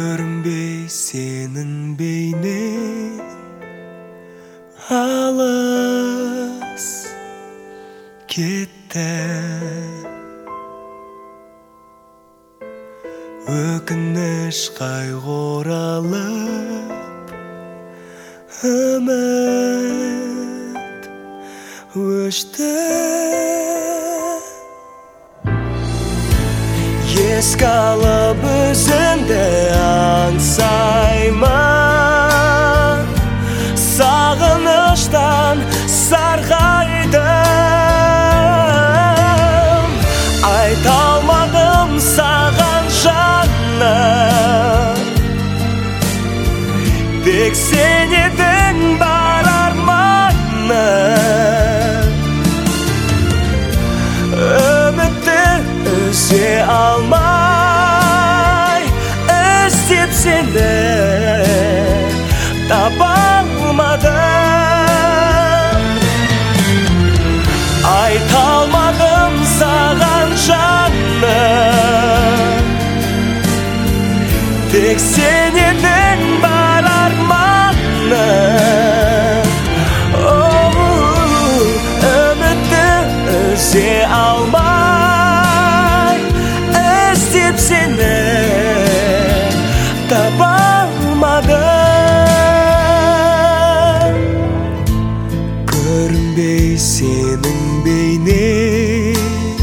Көрінбей сенің бейнең алыс кетті. Өкініш қайғы оралып, үміт өшті. Еске алып өзіңді аңсаймын, сағыныштан сарғайдым. Айта алмадым саған жаным, тек сен едің бар арманым. Үмітті үзе алмай, іздеп сені таба алмадым. Айта алмадым саған жаным, тек сен едің бар арманым. Үмітті үзе алмай, іздеп сені таба алмадым. Көрінбей сенің бейнең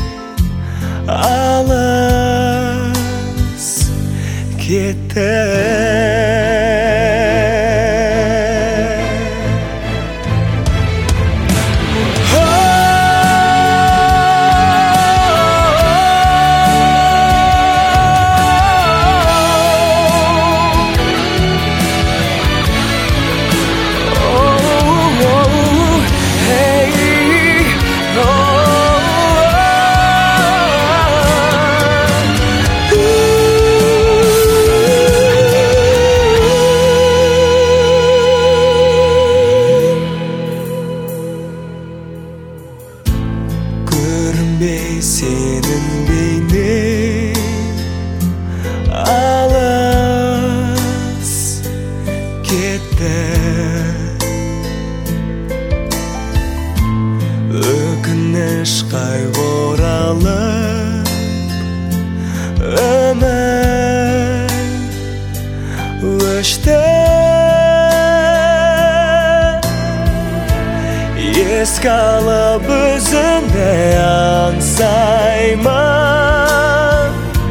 алыс кетті. Көрінбей сенің бейнең алыс кетті. Өкініш қайғы оралып, үміт өшті. Еске алып өзіңді аңсаймын,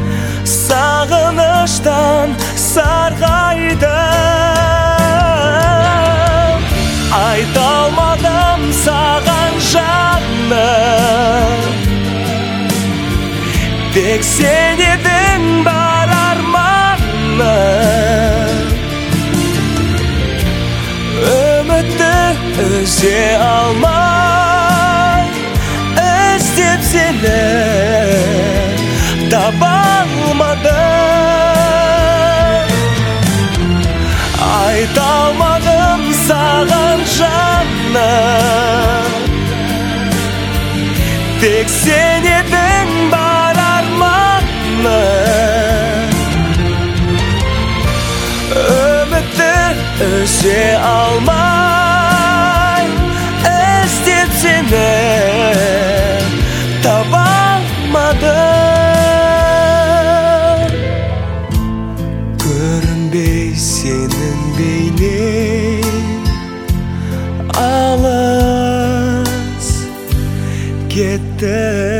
сағыныштан сарғайдым. Айта алмадым саған жаным, тек сен едің бар арманым. Үмітті үзе алмай, іздеп сені таба алмадым. Айта алмадым саған жаным, тек сен едің бар арманым. Үмітті үзе алмай, іздеп сені таба алмадым. Көрінбей сенің бейнең алыс кетті.